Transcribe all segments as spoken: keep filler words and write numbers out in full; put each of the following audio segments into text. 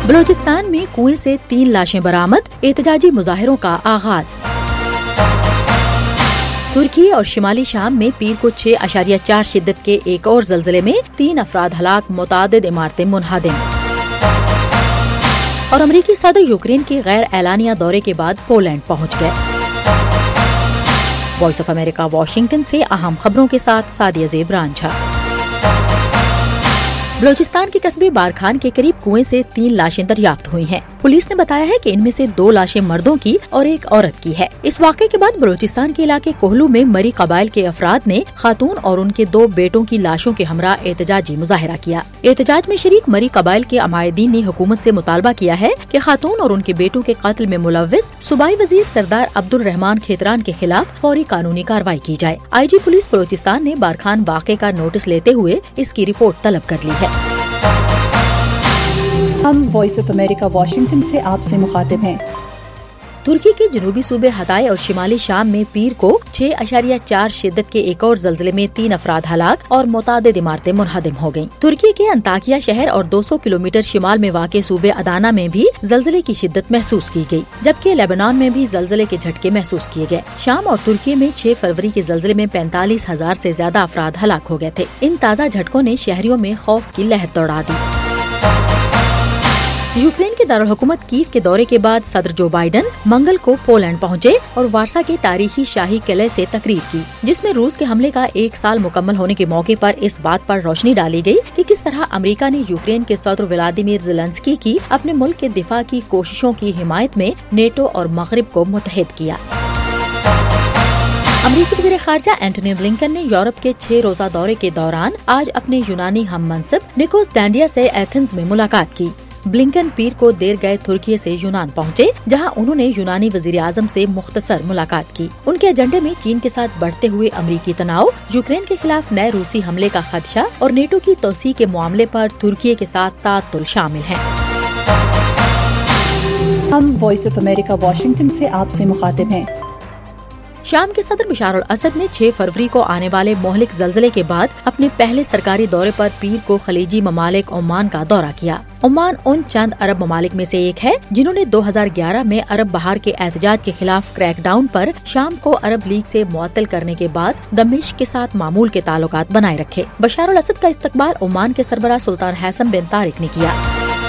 بلوچستان میں کنویں سے تین لاشیں برآمد، احتجاجی مظاہروں کا آغاز۔ ترکی اور شمالی شام میں پیر کو چھ اشاریہ چار شدت کے ایک اور زلزلے میں تین افراد ہلاک، متعدد عمارتیں منہدم۔ اور امریکی صدر یوکرین کے غیر اعلانیہ دورے کے بعد پولینڈ پہنچ گئے۔ وائس آف امریکہ واشنگٹن سے اہم خبروں کے ساتھ سعدیہ زیب رانجھا۔ بلوچستان کے قصبے بارکھان کے قریب کنویں سے تین لاشیں دریافت ہوئی ہیں۔ پولیس نے بتایا ہے کہ ان میں سے دو لاشیں مردوں کی اور ایک عورت کی ہے۔ اس واقعے کے بعد بلوچستان کے علاقے کوہلو میں مری قبائل کے افراد نے خاتون اور ان کے دو بیٹوں کی لاشوں کے ہمراہ احتجاجی مظاہرہ کیا۔ احتجاج میں شریک مری قبائل کے عمائدین نے حکومت سے مطالبہ کیا ہے کہ خاتون اور ان کے بیٹوں کے قتل میں ملوث صوبائی وزیر سردار عبد الرحمان کھیتران کے خلاف فوری قانونی کارروائی کی جائے۔ آئی جی پولیس بلوچستان نے بارکھان واقعے کا نوٹس لیتے ہوئے اس کی رپورٹ طلب کر لی ہے۔ ہم وائس آف امریکہ واشنگٹن سے آپ سے مخاطب ہیں۔ ترکی کے جنوبی صوبے ہتائی اور شمالی شام میں پیر کو چھ اشاریہ چار شدت کے ایک اور زلزلے میں تین افراد ہلاک اور متعدد عمارتیں منہدم ہو گئیں۔ ترکی کے انطاکیہ شہر اور دو سو کلومیٹر شمال میں واقع صوبے ادانا میں بھی زلزلے کی شدت محسوس کی گئی، جبکہ لیبنان میں بھی زلزلے کے جھٹکے محسوس کیے گئے۔ شام اور ترکی میں چھ فروری کے زلزلے میں پینتالیس ہزار سے زیادہ افراد ہلاک ہو گئے تھے۔ ان تازہ جھٹکوں نے شہریوں میں خوف کی لہر دوڑا دی۔ یوکرین کے دارالحکومت کیف کے دورے کے بعد صدر جو بائیڈن منگل کو پولینڈ پہنچے اور وارسا کے تاریخی شاہی قلعے سے تقریر کی، جس میں روس کے حملے کا ایک سال مکمل ہونے کے موقع پر اس بات پر روشنی ڈالی گئی کہ کس طرح امریکہ نے یوکرین کے صدر ولادیمیر زیلنسکی کی اپنے ملک کے دفاع کی کوششوں کی حمایت میں نیٹو اور مغرب کو متحد کیا۔ امریکی وزیر خارجہ اینٹونی بلنکن نے یورپ کے چھ روزہ دورے کے دوران آج اپنے یونانی ہم منصب نکوس ڈانڈیا سے ایتھنز میں ملاقات کی۔ بلنکن پیر کو دیر گئے ترکی سے یونان پہنچے، جہاں انہوں نے یونانی وزیر اعظم سے مختصر ملاقات کی۔ ان کے ایجنڈے میں چین کے ساتھ بڑھتے ہوئے امریکی تناؤ، یوکرین کے خلاف نئے روسی حملے کا خدشہ اور نیٹو کی توسیع کے معاملے پر ترکی کے ساتھ تعطل شامل ہیں۔ ہم وائس آف امریکہ واشنگٹن سے آپ سے مخاطب ہیں۔ شام کے صدر بشار الاسد نے چھ فروری کو آنے والے مہلک زلزلے کے بعد اپنے پہلے سرکاری دورے پر پیر کو خلیجی ممالک عمان کا دورہ کیا۔ عمان ان چند عرب ممالک میں سے ایک ہے جنہوں نے دو ہزار گیارہ میں عرب بہار کے احتجاج کے خلاف کریک ڈاؤن پر شام کو عرب لیگ سے معطل کرنے کے بعد دمشق کے ساتھ معمول کے تعلقات بنائے رکھے۔ بشار الاسد کا استقبال عمان کے سربراہ سلطان حسن بن طارق نے کیا۔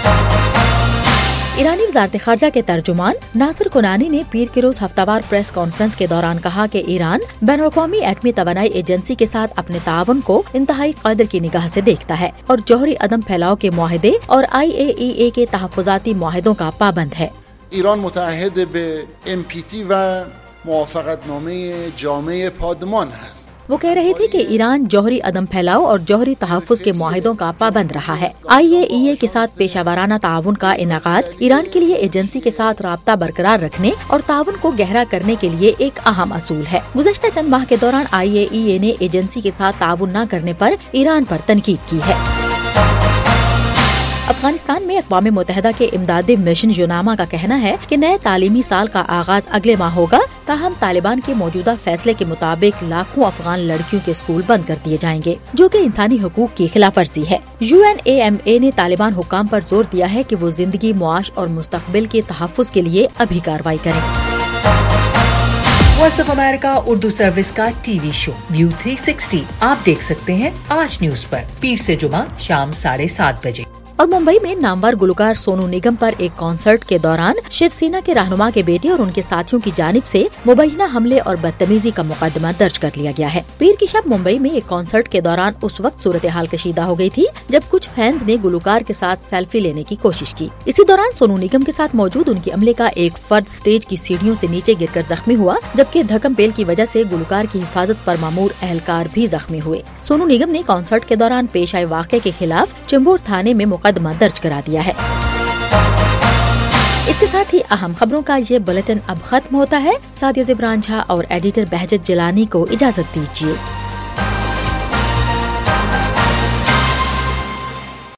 ایرانی وزارت خارجہ کے ترجمان ناصر کنانی نے پیر کے روز ہفتہ وار پریس کانفرنس کے دوران کہا کہ ایران بین الاقوامی ایٹمی توانائی ایجنسی کے ساتھ اپنے تعاون کو انتہائی قدر کی نگاہ سے دیکھتا ہے اور جوہری عدم پھیلاؤ کے معاہدے اور آئی اے ای اے کے تحفظاتی معاہدوں کا پابند ہے۔ ایران متعهد به ام پی تی و موافقتنامه جامع پادمان است۔ وہ کہہ رہے تھے کہ ایران جوہری عدم پھیلاؤ اور جوہری تحفظ کے معاہدوں کا پابند رہا ہے۔ آئی اے ای اے کے ساتھ پیشہ ورانہ تعاون کا انعقاد ایران کے لیے ایجنسی کے ساتھ رابطہ برقرار رکھنے اور تعاون کو گہرا کرنے کے لیے ایک اہم اصول ہے۔ گزشتہ چند ماہ کے دوران آئی اے ای اے نے ایجنسی کے ساتھ تعاون نہ کرنے پر ایران پر تنقید کی ہے۔ افغانستان میں اقوام متحدہ کے امدادی مشن یوناما کا کہنا ہے کہ نئے تعلیمی سال کا آغاز اگلے ماہ ہوگا، تاہم طالبان کے موجودہ فیصلے کے مطابق لاکھوں افغان لڑکیوں کے اسکول بند کر دیے جائیں گے، جو کہ انسانی حقوق کی خلاف ورزی ہے۔ U N A M A نے طالبان حکام پر زور دیا ہے کہ وہ زندگی، معاش اور مستقبل کے تحفظ کے لیے ابھی کارروائی کریں۔ Voice of America Urdu service کا T V show view three sixty آپ دیکھ سکتے ہیں آج نیوز پر پیر سے جمعہ شام ساڑھے سات بجے۔ اور ممبئی میں نامور گلوکار سونو نگم پر ایک کانسرٹ کے دوران شیو سینا کے رہنما کے بیٹے اور ان کے ساتھیوں کی جانب سے مبینہ حملے اور بدتمیزی کا مقدمہ درج کر لیا گیا ہے۔ پیر کی شب ممبئی میں ایک کانسرٹ کے دوران اس وقت صورتحال کشیدہ ہو گئی تھی جب کچھ فینز نے گلوکار کے ساتھ سیلفی لینے کی کوشش کی۔ اسی دوران سونو نگم کے ساتھ موجود ان کے عملے کا ایک فرد سٹیج کی سیڑھیوں سے نیچے گر کر زخمی ہوا، جبکہ دھکم پیل کی وجہ سے گلوکار کی حفاظت پر مامور اہلکار بھی زخمی ہوئے۔ سونو نگم نے کانسرٹ کے دوران پیش آئے واقعے کے خلاف چمبور تھانے میں مقدمہ درج کرا دیا ہے۔ اس کے ساتھ ہی اہم خبروں کا یہ بلیٹن اب ختم ہوتا ہے۔ سعدیہ زیب رانجھا اور ایڈیٹر بہجت جیلانی کو اجازت دیجیے۔